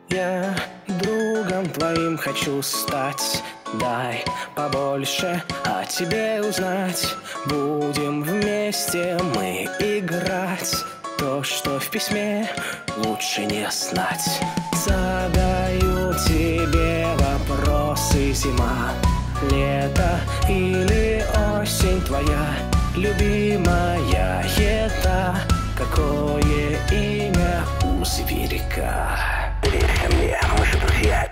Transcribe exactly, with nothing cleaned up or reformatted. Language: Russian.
Я другом твоим хочу стать. Дай побольше о тебе узнать. Будем вместе мы играть. То, что в письме, лучше не знать. Задаю тебе вопросы: зима, лето или осень твоя любимая еда? Какое имя у зверика? Верь мне, мы же друзья.